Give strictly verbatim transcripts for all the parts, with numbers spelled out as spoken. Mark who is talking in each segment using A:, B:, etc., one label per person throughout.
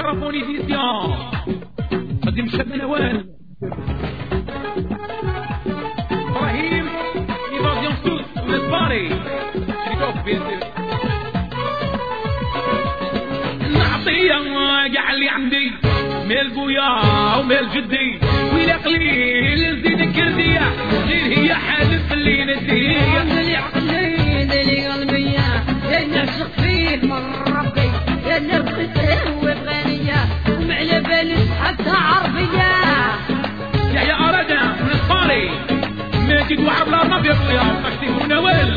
A: ميكروفون ايديسيون غادي نمشي بنوال ابراهيم ايفازيون سوس ونسباري شريكوك بيزير نعطيها كاع اللي عندي مال بويا ومال جدي ويلا قليل نزيد كردية غير هي حالف اللي ندية
B: اللي عقلي اللي قلبي اللي نعشق فيه من ربي اللي بغيته وبغانية ومعلى بالي حتى عربية
A: يا يا أرادا ونسباري ماجد وعبد الله يا بويا وقشتي ونوال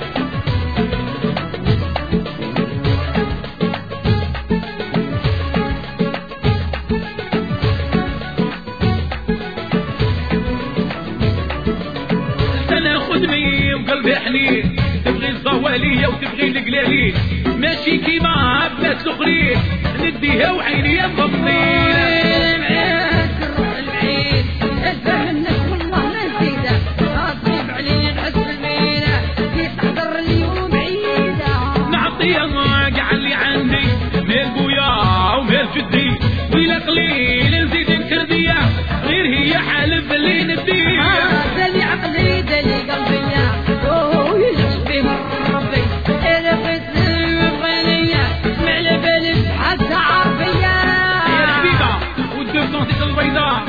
A: خدمي وقلبي حنين تبغي الزوالية وتبغي القلالين ماشي كيما بنات الاخرين نديها وعيني مضمين
B: معاك الروح البعيد الفهم منك والله ما نزيده غاصب علي نحس بالمينة كيف تحضر اليوم بعيدة
A: نعطيها كاع اللي عندي مال بويا ومال جدي ويلا قليل نزيد نكردية غير هي حالف اللي نديها
B: دلي عقلي دلي قلبي اوه يلعب بيه من ربي انا بغيت بغنية معلى بالي حتى عربية
A: يا الحبيبة والدوزونتيك البيضاء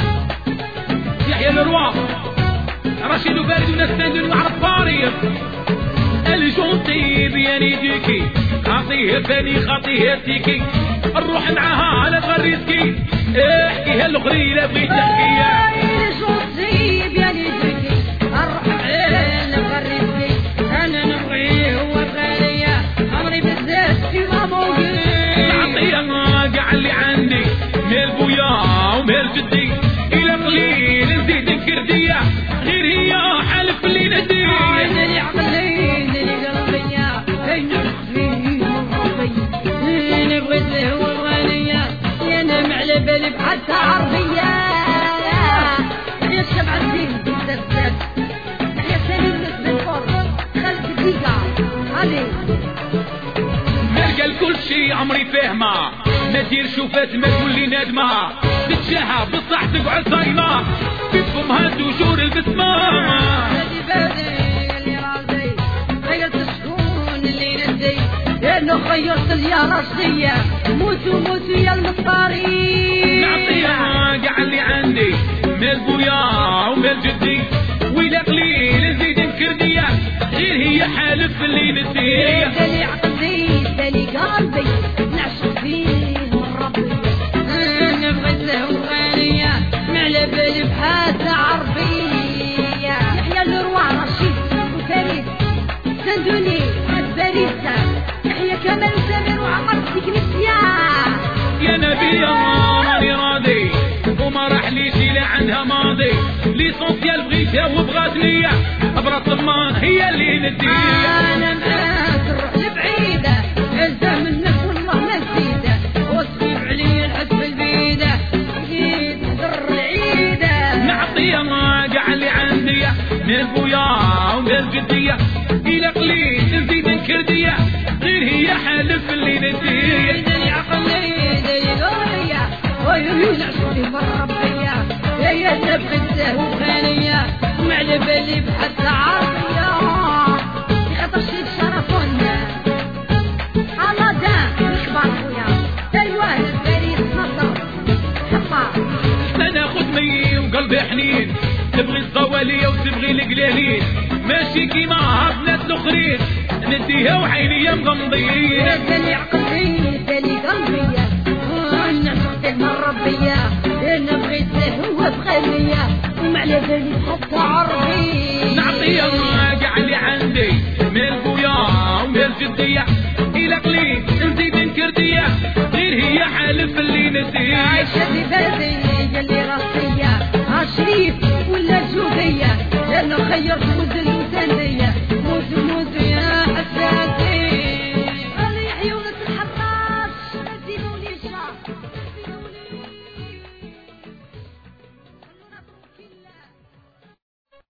A: يحيى الروا رشيد وبارد وناس ساندون وعرف فارير الجونتي بياني ديكي خاطيه ثاني خاطيه تيكي الروح معاها على غريسكي احكيها الاخرى لا بغيت تحكيها
B: الجونتي بياني ديكي الروح على غريسكي انا نبغيه هو بغانية عمري بالذات في ما موجود
A: نعطيها كاع اللي عندي مال بويا ومال جدي الى قليل نزيد نكردية غير هي حالف اللي ندية
B: دلي عقلي دلي قلبي نعرف فيه ربي انا بغيت له هو بغانية انا معلى بالي بحتى عربية يا الشبع الدين بالذات يا سليم نسبة الفرق خلف دقيقة علي
A: مالقى الكل شي عمري فاهمة ما دير شوفات ما تولي نادمة تتشاهى بصح تقعد صايمة في فمها تجور البسمة
B: هادي بادي اللي راسي غيرت الشكون اللي ندي لانه خيرت لي راسية موتوا موتوا يا المطارين
A: نعطيها كاع اللي عندي مال بويا ومال جدي ويلا قليل نزيد نكردية غير هي حالف اللي نديه
B: دلي عقلي دلي قلبي نعشق فيه من ربي انا بغيت له غانية معلى بالي بحاسة عربية يحيى الروا رشيد وفريد سندوني الباريسة يحيى كمال وسامر وعمر تكنيسيا
A: يا نبي ماني راضي وما راح ليش لا عندها ماضي ليسونسيال بغيتها وبغات ليا ابرا طمان هي اللي نديها
B: انا معاك الروح البعيدة عزة منك والله ما نزيده وصفي علي الحب البيدة جيت تحضر العيدة
A: نعطيها كاع اللي عندي مال بويا ومال جدية الى قليل نزيد نكردية غير هي حالف اللي نديها
B: دلي عقلي دلي قلبي ويلي نعشقي من ربية يا نبغيته وغانية ومعلى بالي بحتى عربية يخطر شي بشرفنا رمضان اخبار خويا تلوان الباريس نصر حقا
A: انا خدمي وقلبي حنين تبغي الزوالية وتبغي القلالين ماشي كيما بنات الاخرين نديها وعيني مغمضين
B: دلي عقلي دلي قلبي نعشقك من ربية انا بغيته هو بغنية ومعلى بالي حتى عربي
A: نعطيها كاع اللي عندي مال بويا ومال جدية الى قليل نزيد نكردية غير هي حالف اللي نديها
B: عايشة في بلدي اللي راسية عشريف ولا جوبية لانه خيرت مدن وثانية